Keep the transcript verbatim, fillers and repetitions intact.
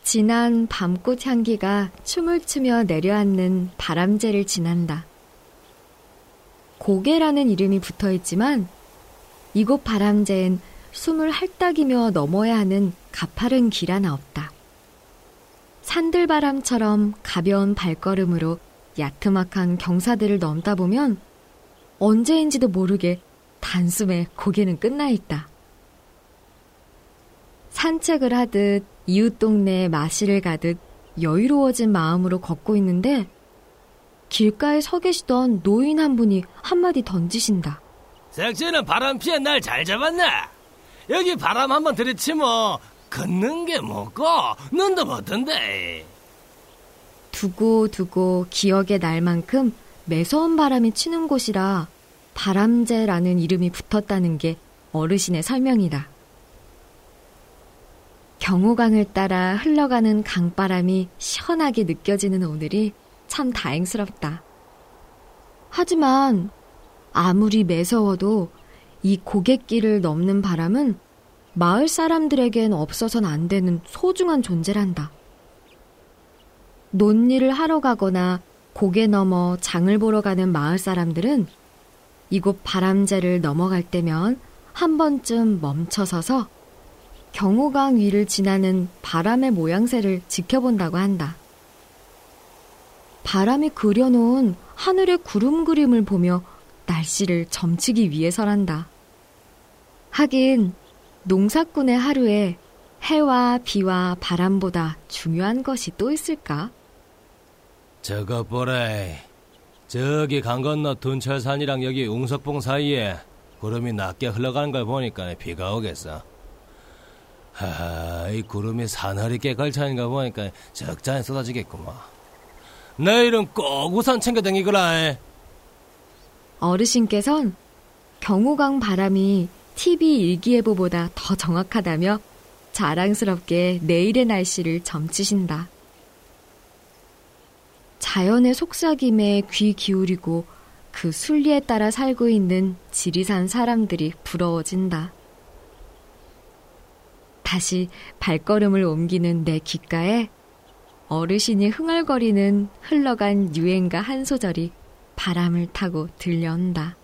진한 밤꽃 향기가 춤을 추며 내려앉는 바람제를 지난다. 고개라는 이름이 붙어있지만 이곳 바람제엔 숨을 헐떡이며 넘어야 하는 가파른 길 하나 없다. 산들바람처럼 가벼운 발걸음으로 야트막한 경사들을 넘다 보면 언제인지도 모르게 단숨에 고개는 끝나 있다. 산책을 하듯 이웃 동네에 마시를 가듯 여유로워진 마음으로 걷고 있는데 길가에 서 계시던 노인 한 분이 한마디 던지신다. 색시는 바람 피해 날 잘 잡았네. 여기 바람 한번 들이치면 걷는 게 뭐고 눈도 못 뜬대. 두고 두고 기억에 날 만큼 매서운 바람이 치는 곳이라 바람제라는 이름이 붙었다는 게 어르신의 설명이다. 경호강을 따라 흘러가는 강바람이 시원하게 느껴지는 오늘이 참 다행스럽다. 하지만 아무리 매서워도 이 고갯길을 넘는 바람은 마을 사람들에겐 없어선 안 되는 소중한 존재란다. 논일을 하러 가거나 고개 넘어 장을 보러 가는 마을 사람들은 이곳 바람제를 넘어갈 때면 한 번쯤 멈춰서서 경호강 위를 지나는 바람의 모양새를 지켜본다고 한다. 바람이 그려놓은 하늘의 구름 그림을 보며 날씨를 점치기 위해서란다. 하긴 농사꾼의 하루에 해와 비와 바람보다 중요한 것이 또 있을까? 저거 보래. 저기 강 건너 둔철산이랑 여기 웅석봉 사이에 구름이 낮게 흘러가는 걸 보니까 비가 오겠어. 하하, 이 구름이 사나리께 걸쳐있는 거 보니까 적잖이 쏟아지겠구만. 내일은 꼭 우산 챙겨 다니거라. 어르신께선 경호강 바람이 티비 일기예보보다 더 정확하다며 자랑스럽게 내일의 날씨를 점치신다. 자연의 속삭임에 귀 기울이고 그 순리에 따라 살고 있는 지리산 사람들이 부러워진다. 다시 발걸음을 옮기는 내 귓가에 어르신이 흥얼거리는 흘러간 유행가 한 소절이 바람을 타고 들려온다.